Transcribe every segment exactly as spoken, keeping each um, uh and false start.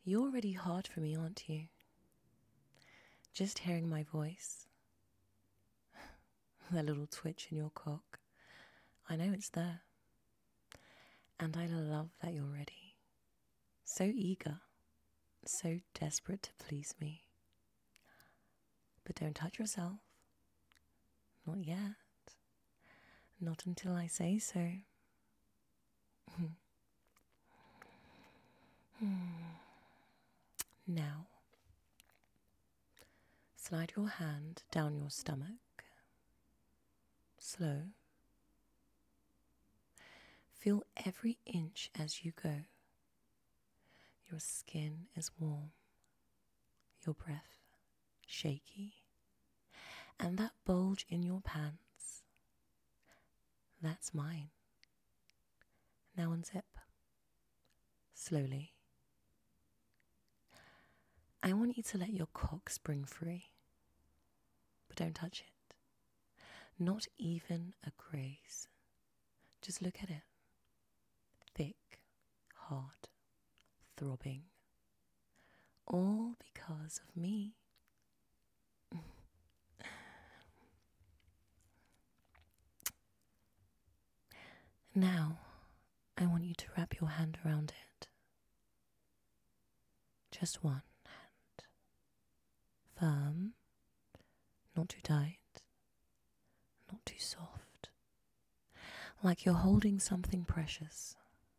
You're already hard for me, aren't you? Just hearing my voice, that little twitch in your cock, I know it's there. And I love that you're ready. So eager, so desperate to please me. But don't touch yourself. Not yet. Not until I say so. Now, slide your hand down your stomach. Slow. Feel every inch as you go. Your skin is warm. Your breath shaky. And that bulge in your pants, that's mine. Now unzip. Slowly. I want you to let your cock spring free. But don't touch it. Not even a graze. Just look at it. Thick, hard, throbbing. All because of me. Now, I want you to wrap your hand around it. Just one hand. Firm, not too tight, not too soft. Like you're holding something precious.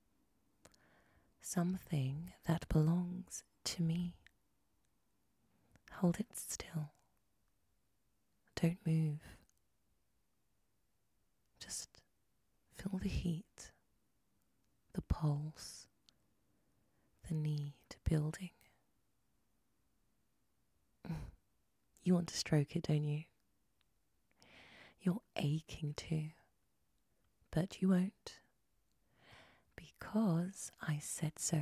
Something that belongs to me. Hold it still. Don't move. Just feel the heat, the pulse, the need building. You want to stroke it, don't you? You're aching to, but you won't, because I said so.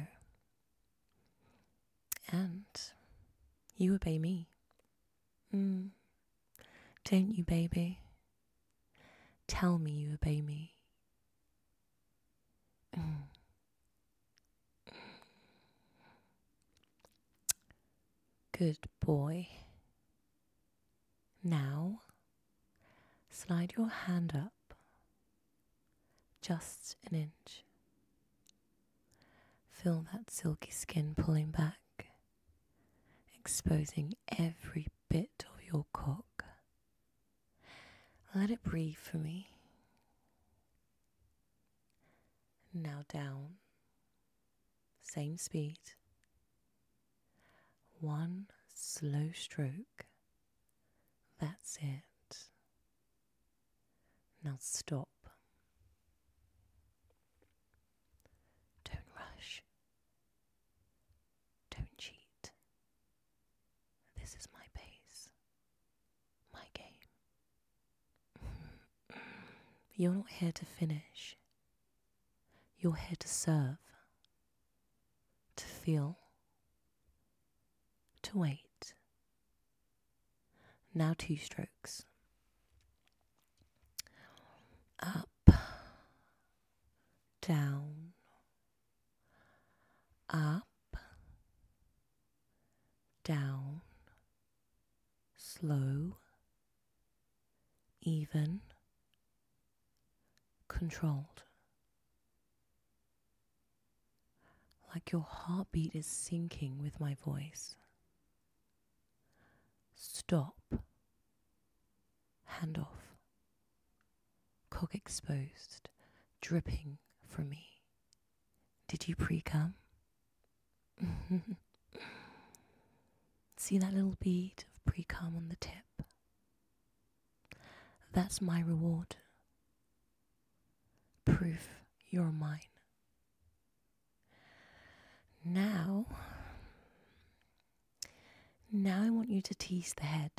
And you obey me. Mm. Don't you, baby? Tell me you obey me. Mm. Good boy. Now, slide your hand up just an inch. Feel that silky skin pulling back, exposing every bit of your cock. Let it breathe for me. Now down, same speed. One slow stroke. That's it. Now stop. Don't rush. Don't cheat. This is my pace. My game. You're not here to finish. You're here to serve. To feel. To wait. Now two strokes. Up. Down. Up. Down. Slow. Even. Controlled. Like your heartbeat is syncing with my voice. Stop. Hand off. Cock exposed, dripping from me. Did you pre-cum? See that little bead of pre-cum on the tip? That's my reward. Proof you're mine. Now, now I want you to tease the head.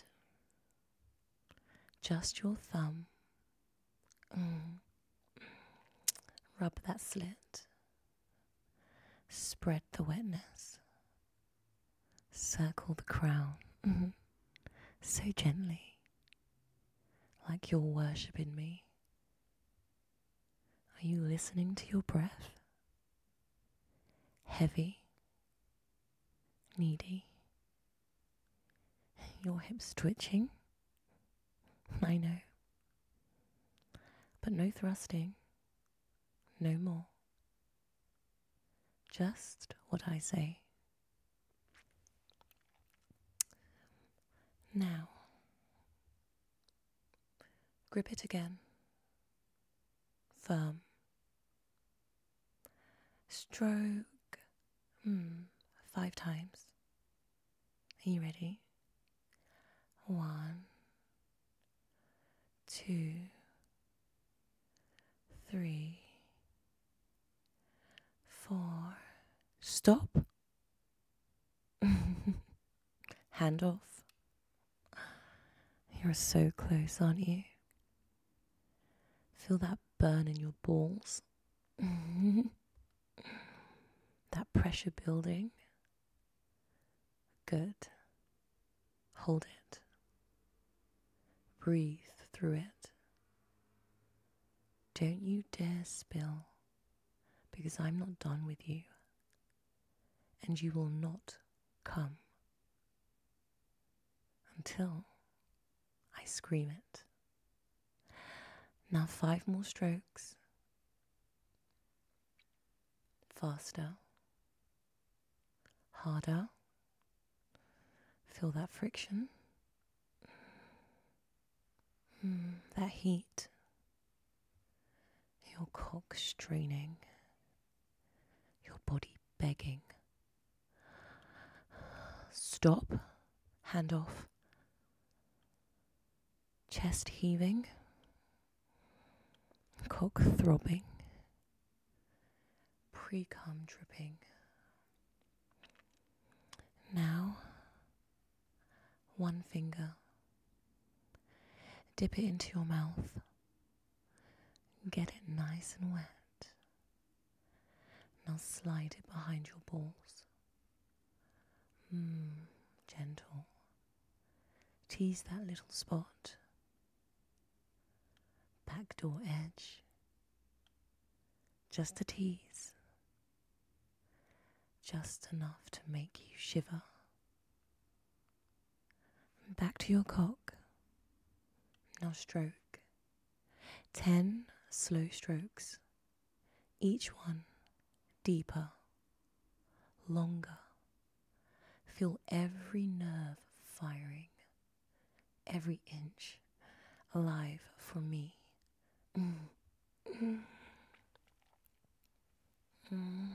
Just your thumb. Mm. Rub that slit. Spread the wetness. Circle the crown. Mm-hmm. So gently. Like you're worshipping me. Are you listening to your breath? Heavy. needy. Your hips twitching. I know. But no thrusting. No more. Just what I say. Now, grip it again. Firm. Stroke. Hmm. Five times. Are you ready? One, two, three, four. Stop. Hand off. You're so close, aren't you? Feel that burn in your balls. That pressure building. Good. Hold it. Breathe through it. Don't you dare spill, because I'm not done with you, and you will not come until I scream it. Now five more strokes. Faster. Harder. Feel that friction. Mm, that heat. Your cock straining. Your body begging. Stop. Hand off. Chest heaving. Cock throbbing. Pre-cum dripping. Now, one finger. Dip it into your mouth. Get it nice and wet. Now slide it behind your balls. Mmm, gentle. Tease that little spot. Backdoor edge. Just a tease. Just enough to make you shiver. Back to your cock. Now stroke. Ten slow strokes. Each one deeper, longer. Feel every nerve firing, every inch alive for me. Mm. Mm. Mm.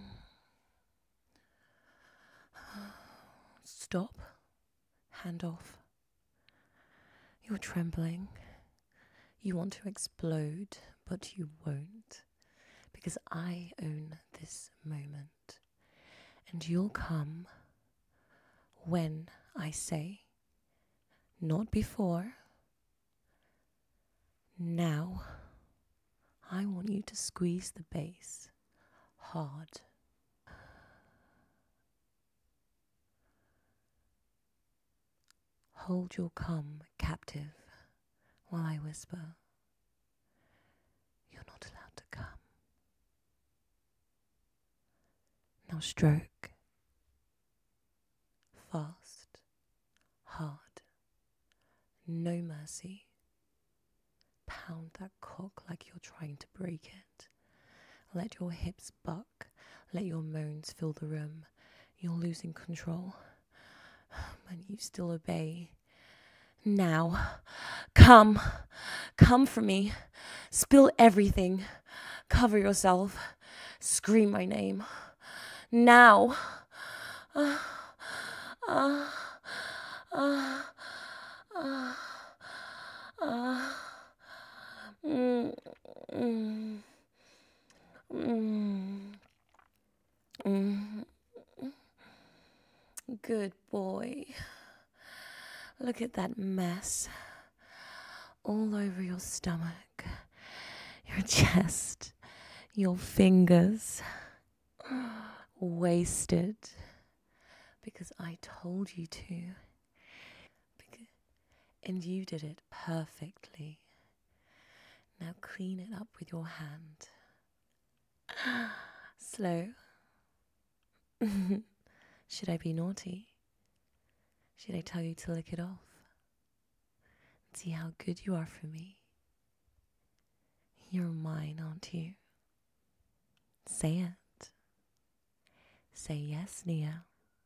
Stop. Hand off. You're trembling. You want to explode, but you won't, because I own this moment, and you'll come when I say, not before. Now, I want you to squeeze the base hard. Hold your cum captive while I whisper, you're not allowed to come. Now stroke. Fast. Hard. No mercy. Pound that cock like you're trying to break it. Let your hips buck. Let your moans fill the room. You're losing control. But you still obey. Now. Come. Come for me. Spill everything. Cover yourself. Scream my name. Now. Uh, uh, uh, uh, uh, mm, mm, mm, mm. Good boy. Look at that mess. All over your stomach, your chest, your fingers. Wasted. Because I told you to. Because, and you did it perfectly. Now clean it up with your hand. Slow. Should I be naughty? Should I tell you to lick it off? See how good you are for me. You're mine, aren't you? Say it. Say yes, Nia.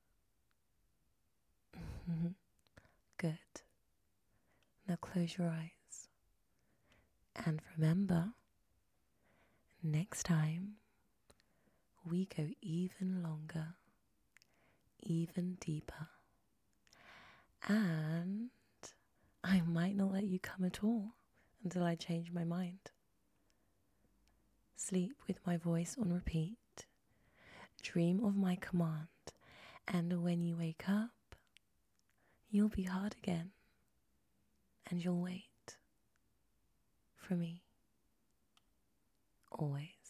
Good. Now close your eyes. And remember, next time we go even longer, even deeper. And I might not let you come at all until I change my mind. Sleep with my voice on repeat. Dream of my command. And when you wake up, you'll be hard again. And you'll wait for me. Always.